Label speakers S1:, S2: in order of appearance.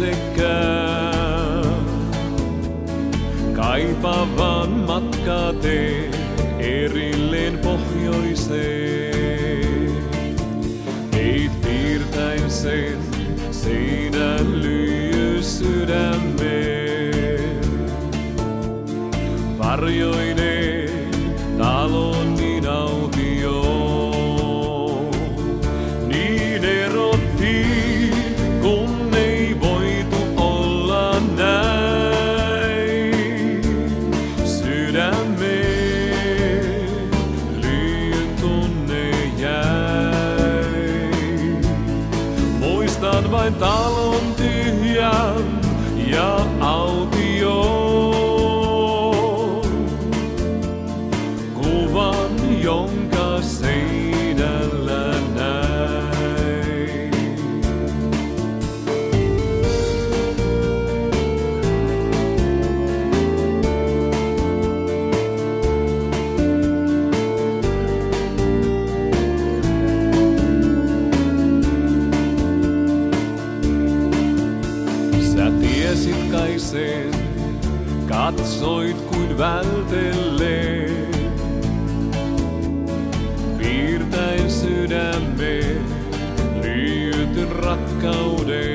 S1: itsekään. Kaipaavan matkaa teen erilleen pohjoiseen. Teit piirtäen sen seinän lyö sydämeen. Varjoinen talon niin autio. Niin erottiin, kun ei voitu olla näin. Sydämeen lyön tunne jäi. Muistan vain talon tyhjän ja aution. Kuvan, jonka seinällä näin. Sä tiesit kai sen, katsoit kuin vältelleen. Piirtäen sydämeen lyötyn rakkauden.